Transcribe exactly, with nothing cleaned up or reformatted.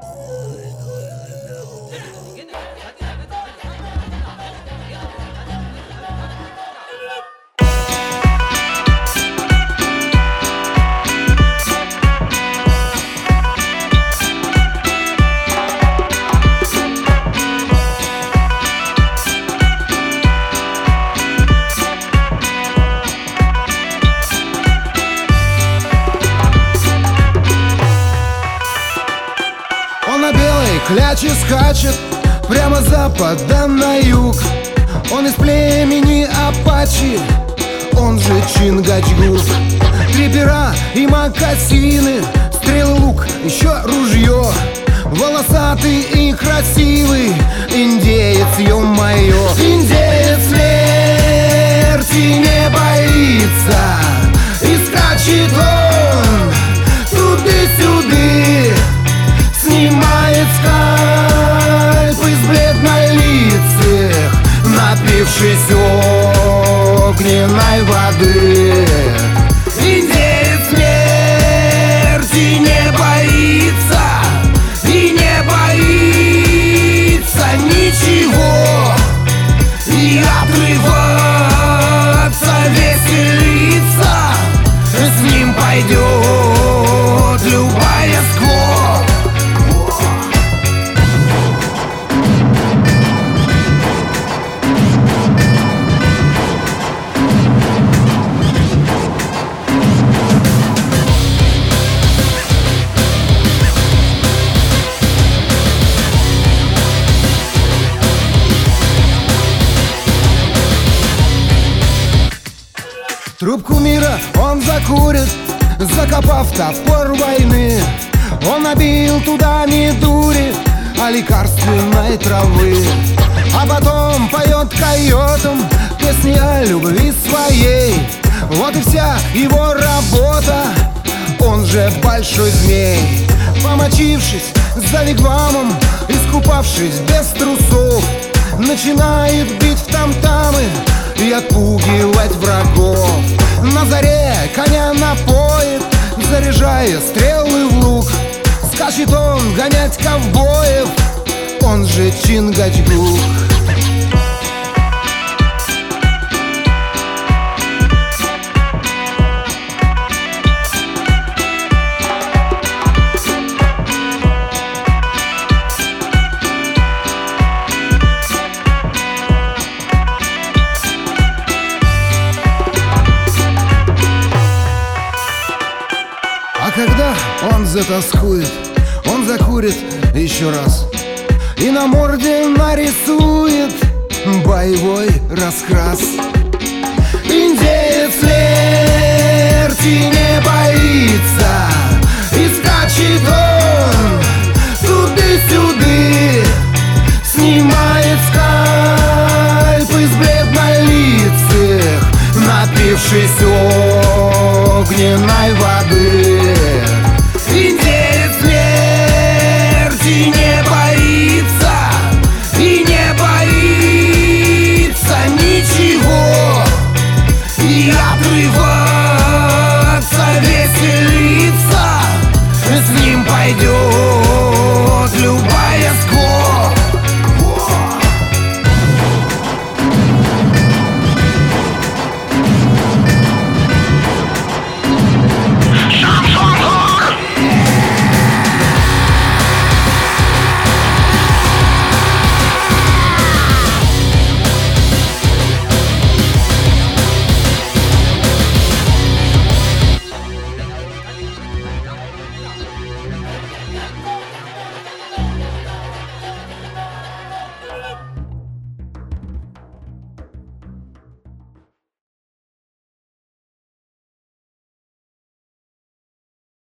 Клячи скачет прямо с запада на юг. Он из племени Апачи, он же Чингачгук. Три пера и мокасины, стрелы, лук, еще ружье. Волосатый и красивый индеец, ё-моё. Индеец смерти не боится, и скачет он туды-сюды. Снимает скальп из бледнолицых, напившись огненной воды. Индеец смерти не боится и не боится ничего, и отрываться, веселиться с ним пойдет любая сквот. Трубку мира он закурит, закопав топор войны. Он набил туда не дури, а лекарственной травы. А потом поет койотам песни о любви своей. Вот и вся его работа, он же большой змей. Помочившись за вигвамом, искупавшись без трусов, начинает бить в там-тамы и отпугивать врагов. На заре коня напоит, заряжая стрелы в лук. Скачет он гонять ковбоев, он же Чингачгук. А когда он затоскует, он закурит еще раз и на морде нарисует боевой раскрас. Индеец смерти не боится